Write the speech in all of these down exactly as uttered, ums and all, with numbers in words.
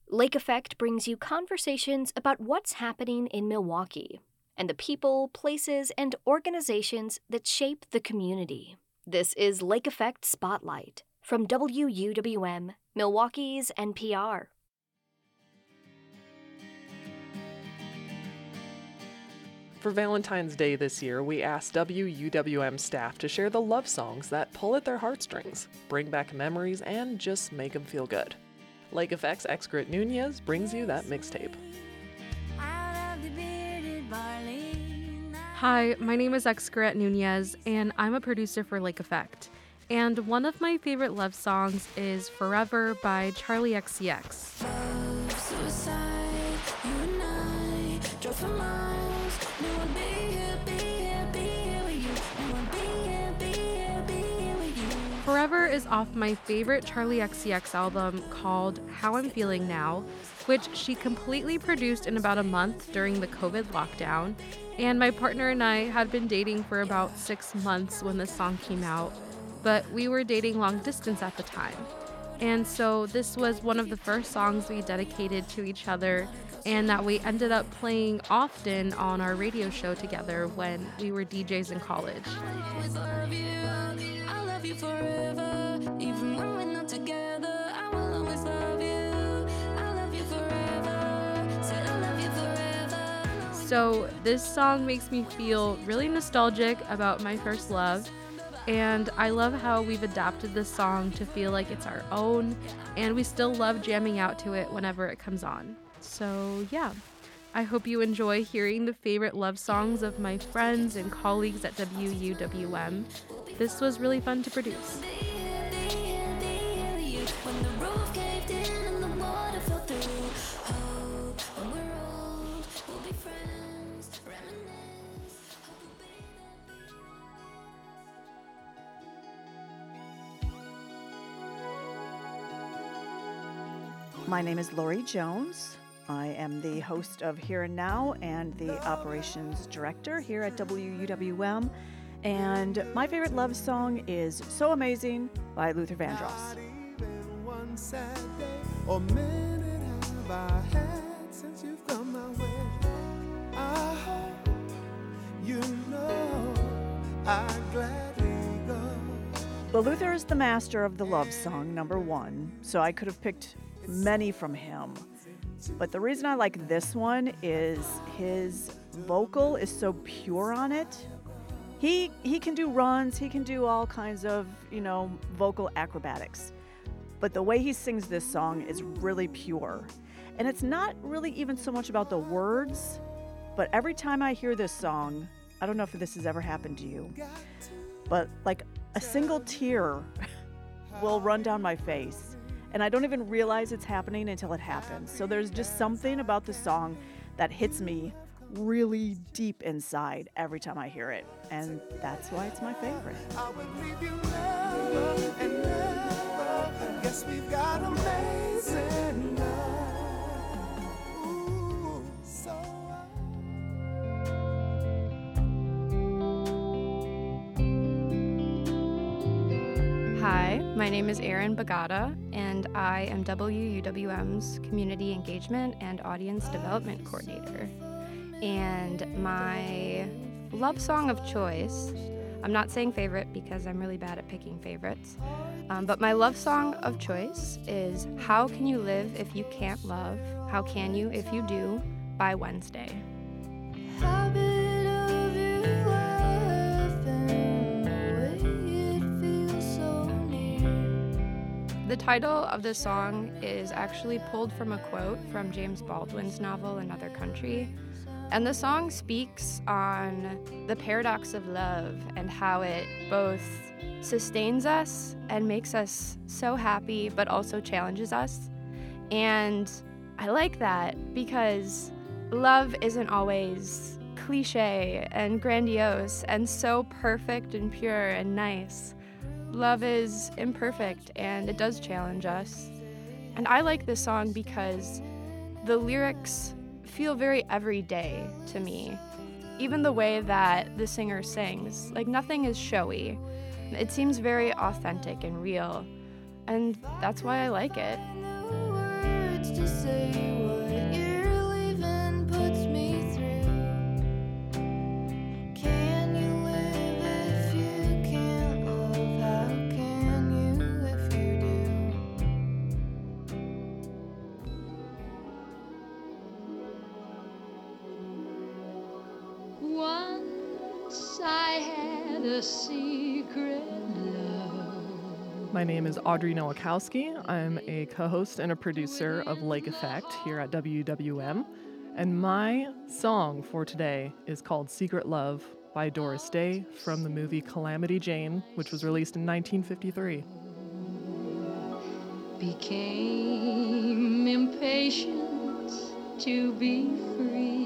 Lake Effect brings you conversations about what's happening in Milwaukee and the people, places, and organizations that shape the community. This is Lake Effect Spotlight from W U W M, Milwaukee's N P R. For Valentine's Day this year, we asked W U W M staff to share the love songs that pull at their heartstrings, bring back memories, and just make them feel good. Lake Effect's Excret Nunez brings you that mixtape. Hi, my name is Excret Nunez, and I'm a producer for Lake Effect. And one of my favorite love songs is Forever by Charlie X C X. Love, suicide, you and I drove for miles. No one be here, be here, be here with you. No one be here, be here, be here with you. Forever is off my favorite Charlie X C X album called How I'm Feeling Now, which she completely produced in about a month during the COVID lockdown. And my partner and I had been dating for about six months when this song came out, but we were dating long distance at the time. And so this was one of the first songs we dedicated to each other and that we ended up playing often on our radio show together when we were D Js in college. I always love you, I love you forever. Even when we're not together, I will always love you. I love you forever. Said I love you forever. So this song makes me feel really nostalgic about my first love. And I love how we've adapted this song to feel like it's our own, and we still love jamming out to it whenever it comes on. So yeah, I hope you enjoy hearing the favorite love songs of my friends and colleagues at W U W M. This was really fun to produce. When the roof caved in and the water fell through. Oh, when we're old, we'll be friends. Reminisce. Hope we'll be My name is Lori Jones. I am the host of Here and Now and the operations director here at W U W M. And my favorite love song is So Amazing by Luther Vandross. Not even one sad day or minute have I had since you've come my way. I hope you know I'd gladly go. Well, Luther is the master of the love song, number one, so I could have picked many from him. But the reason I like this one is his vocal is so pure on it. He he can do runs, he can do all kinds of, you know, vocal acrobatics. But the way he sings this song is really pure. And it's not really even so much about the words, but every time I hear this song, I don't know if this has ever happened to you, but like a single tear will run down my face. And I don't even realize it's happening until it happens. So there's just something about the song that hits me really deep inside every time I hear it. And that's why it's my favorite. I would leave you never and never. Guess we've got amazing love. Ooh, so Hi, my name is Erin Bagata, and I am W U W M's Community Engagement and Audience Development Coordinator. And my love song of choice, I'm not saying favorite because I'm really bad at picking favorites, um, but my love song of choice is How Can You Live If You Can't Love? How Can You If You Do by Wednesday. habit of you laughing, the way it feels so near. The title of the song is actually pulled from a quote from James Baldwin's novel Another Country. And the song speaks on the paradox of love and how it both sustains us and makes us so happy, but also challenges us. And I like that because love isn't always cliche and grandiose and so perfect and pure and nice. Love is imperfect and it does challenge us. And I like this song because the lyrics feel very everyday to me. Even the way that the singer sings, like nothing is showy. It seems very authentic and real, and that's why I like it. The words words to say what you're leaving puts me through. Can you live if you can't love? How can you if you do? Once I had a secret love. My name is Audrey Nowakowski. I'm a co-host and a producer of Lake Effect here at W W M. And my song for today is called Secret Love by Doris Day from the movie Calamity Jane, which was released in nineteen fifty-three. Became impatient to be free.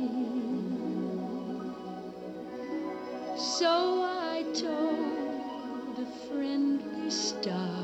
So I told a friendly star.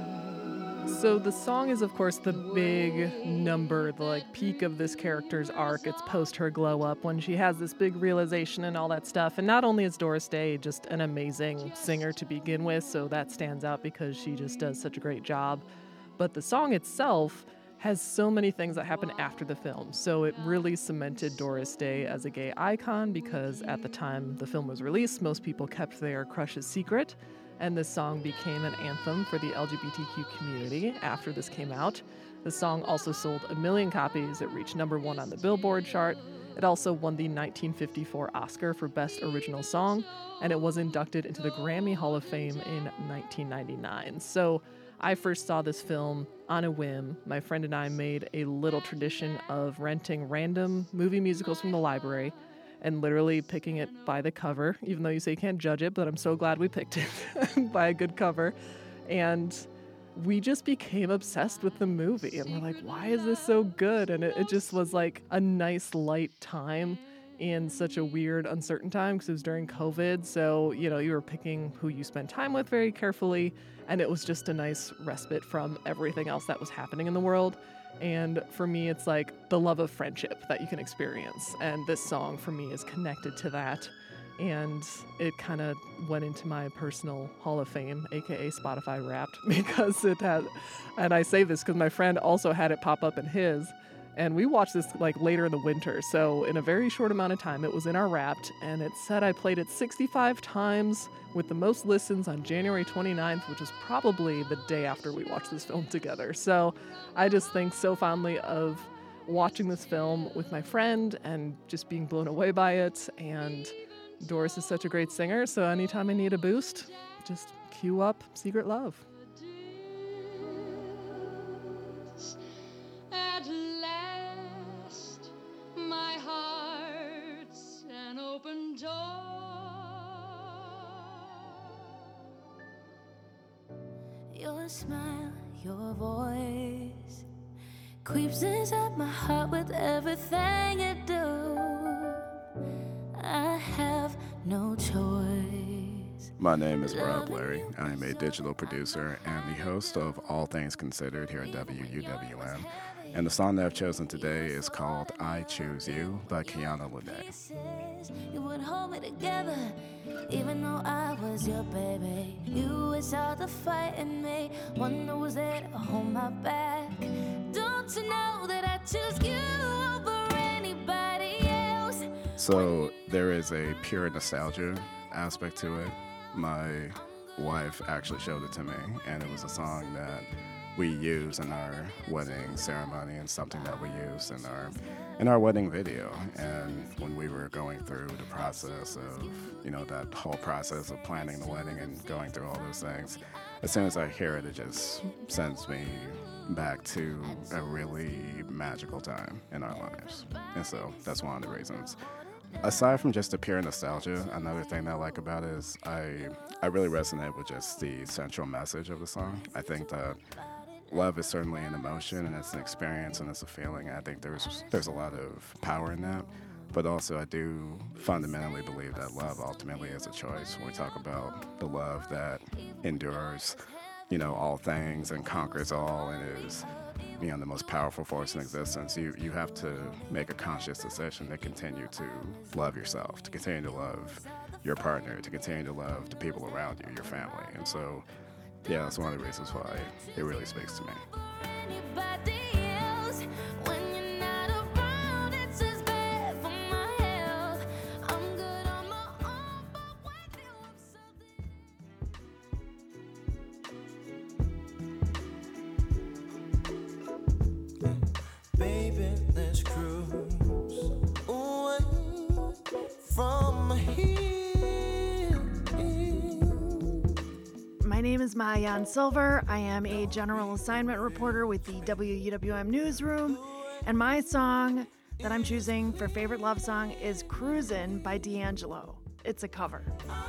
So the song is, of course, the big number, the like peak of this character's arc. It's post her glow up when she has this big realization and all that stuff. And not only is Doris Day just an amazing singer to begin with, so that stands out because she just does such a great job, but the song itself has so many things that happen after the film. So it really cemented Doris Day as a gay icon because at the time the film was released, most people kept their crushes secret. And this song became an anthem for the L G B T Q community after this came out. The song also sold a million copies. It reached number one on the Billboard chart. It also won the nineteen fifty-four Oscar for Best Original Song, and it was inducted into the Grammy Hall of Fame in nineteen ninety-nine. So I first saw this film on a whim. My friend and I made a little tradition of renting random movie musicals from the library and literally picking it by the cover, even though you say you can't judge it, but I'm so glad we picked it by a good cover. And we just became obsessed with the movie, and we're like, why is this so good? And it, it just was like a nice light time in such a weird, uncertain time because it was during COVID. So, you know, you were picking who you spent time with very carefully, and it was just a nice respite from everything else that was happening in the world. And for me, it's like the love of friendship that you can experience. And this song for me is connected to that. And it kind of went into my personal Hall of Fame, aka Spotify Wrapped, because it had, and I say this because my friend also had it pop up in his. And we watched this like later in the winter. So in a very short amount of time, it was in our Wrapped, and it said I played it sixty-five times with the most listens on January twenty-ninth, which was probably the day after we watched this film together. So I just think so fondly of watching this film with my friend and just being blown away by it. And Doris is such a great singer. So anytime I need a boost, just cue up Secret Love. At last, my heart's an open door. Your smile, your voice creeps inside my heart with everything you do. I have no choice. My name is Rob Larry. I am a digital producer and the host of All Things Considered here at W U W M. And the song that I've chosen today is called I Choose You by Kiana Lene. You would hold me together, even though I was your baby. You was out to fight in me, wonder was there to hold my back. Don't you know that I choose you over anybody else? So there is a pure nostalgia aspect to it. My wife actually showed it to me, and it was a song that we use in our wedding ceremony and something that we use in our in our wedding video. And when we were going through the process of, you know, that whole process of planning the wedding and going through all those things, as soon as I hear it, it just sends me back to a really magical time in our lives. And so that's one of the reasons. Aside from just the pure nostalgia, another thing that I like about it is I I really resonate with just the central message of the song. I think that love is certainly an emotion, and it's an experience, and it's a feeling. I think there's there's a lot of power in that. But also I do fundamentally believe that love ultimately is a choice. When we talk about the love that endures, you know, all things and conquers all and is, you know, the most powerful force in existence, you, you have to make a conscious decision to continue to love yourself, to continue to love your partner, to continue to love the people around you, your family. And so, yeah, that's one of the reasons why it really speaks to me. Anybody else? name is Maayan Silver. I am a general assignment reporter with the W U W M Newsroom, and my song that I'm choosing for favorite love song is Cruisin' by D'Angelo. It's a cover.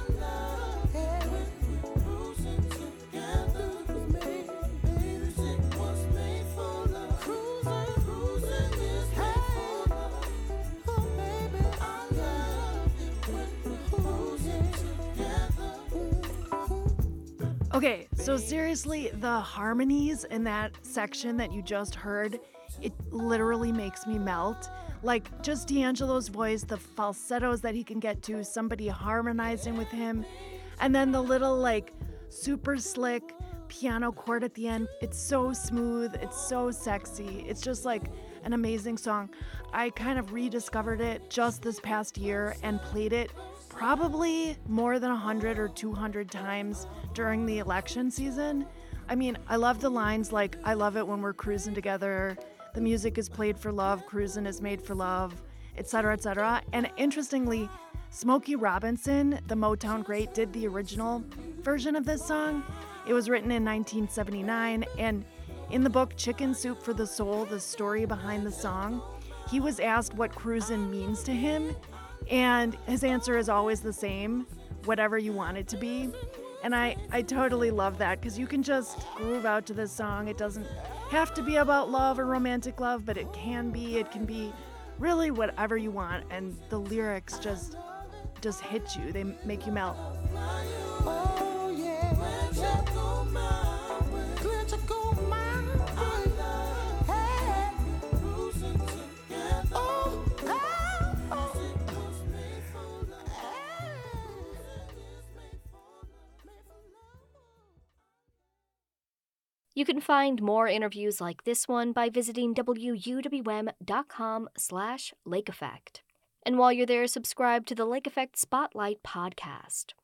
Okay, so seriously, the harmonies in that section that you just heard, it literally makes me melt. Like, just D'Angelo's voice, the falsettos that he can get to, somebody harmonizing with him, and then the little, like, super slick piano chord at the end. It's so smooth, it's so sexy. It's just like an amazing song. I kind of rediscovered it just this past year and played it probably more than one hundred or two hundred times during the election season. I mean, I love the lines like, I love it when we're cruising together, the music is played for love, cruising is made for love, et cetera, et cetera. And interestingly, Smokey Robinson, the Motown great, did the original version of this song. It was written in nineteen seventy-nine, and in the book Chicken Soup for the Soul, the story behind the song, he was asked what cruisin' means to him, and his answer is always the same, whatever you want it to be. And I, I totally love that, because you can just groove out to this song. It doesn't have to be about love or romantic love, but it can be. It can be really whatever you want, and the lyrics just just hit you. They make you melt. You can find more interviews like this one by visiting W U W M dot com slash Lake Effect. And while you're there, subscribe to the Lake Effect Spotlight podcast.